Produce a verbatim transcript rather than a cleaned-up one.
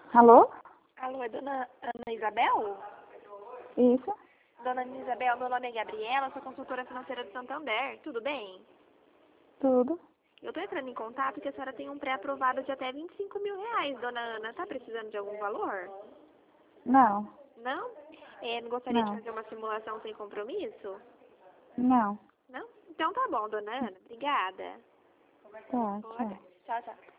Alô? Alô, é dona Ana Isabel? Isso? Dona Ana Isabel, meu nome é Gabriela, sou consultora financeira do Santander. Tudo bem? Tudo? Eu tô entrando em contato porque a senhora tem um pré-aprovado de até vinte e cinco mil reais, dona Ana. Tá precisando de algum valor? Não. Não? É, não gostaria de Não. fazer uma simulação sem compromisso? Não. Não? Então tá bom, dona Ana. Obrigada. Tá, Olha. tchau. Tchau, tchau.